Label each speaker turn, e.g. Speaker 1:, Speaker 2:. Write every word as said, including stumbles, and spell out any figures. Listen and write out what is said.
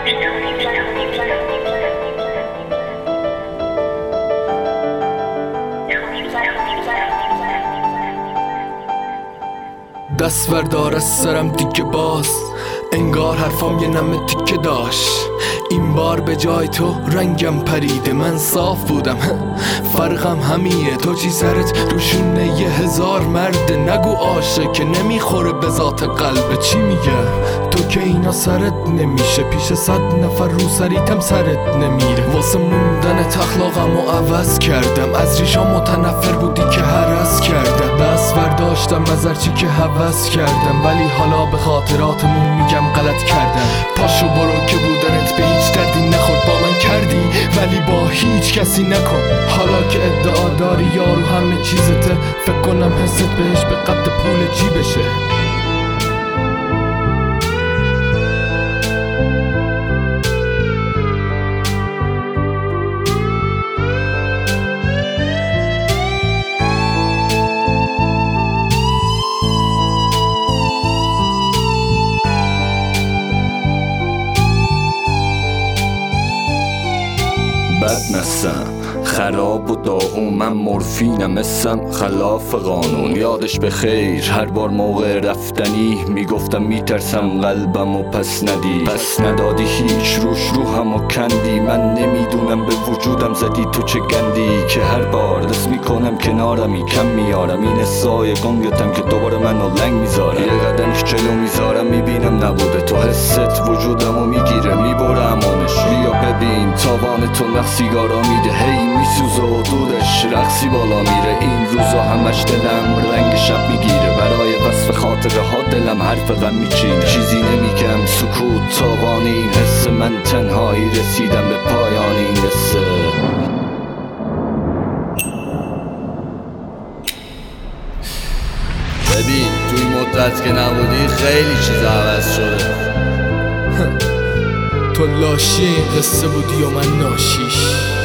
Speaker 1: دست بردار از سرم دیگه باز، انگار حرفام یه نمه تیکه داشت. این بار به جای تو رنگم پریده، من صاف بودم فرقم همینه. تو چی سرت روشونه یه هزار مرده، نگو عاشق که نمیخوره به ذات قلب. چی میگه تو که اینا سرت نمیشه، پیش صد نفر رو سریتم سرت نمیره. واسه موندن اخلاقم و عوض کردم، از ریشا متنفر بودی که هرس کردم. دست برداشتم از هرچی که هوس کردم، ولی حالا به خاطراتمون میگم غلط کردم. پاشو برو که بودنت به هیچ دردی نخورد، با من کردی ولی با هیچ کسی نکن. حالا که ادعا داری یارو همه چیزته، فکر کنم حست بهش به قد پول چی بشه.
Speaker 2: بد نستم خراب و داغون، من مورفینم اسم خلاف قانون. یادش به خیر هر بار موقع رفتنی میگفتم میترسم قلبم و پس ندی، پس ندادی هیچ روش روحم و کندی. من نمیدونم به وجودم زدی تو چه گندی، که هر بار دست میکنم کنارمی کم میارم. این سایه گنگتم که دوباره منو لنگ میذارم، یه قدمش جلو میذارم میبینم نبوده تو. حست وجودم و میگیره میبره امانش. بیا ببین تاوان تو نخ سیگارا میده، هی میسوزه و دودش رقصی بالا میره. این روزا همش دلم رنگ شب میگیره، برای وصف خاطره ها دلم حرف غم میچینه. چیزی نمیگم سکوت تاوان این حس، من تنهایی رسیدم به پایان این قصه.
Speaker 3: ببین توی مدت که نبودی خیلی چیز عوض شده.
Speaker 1: تو لاشی این قصه بودی و من ناشیش.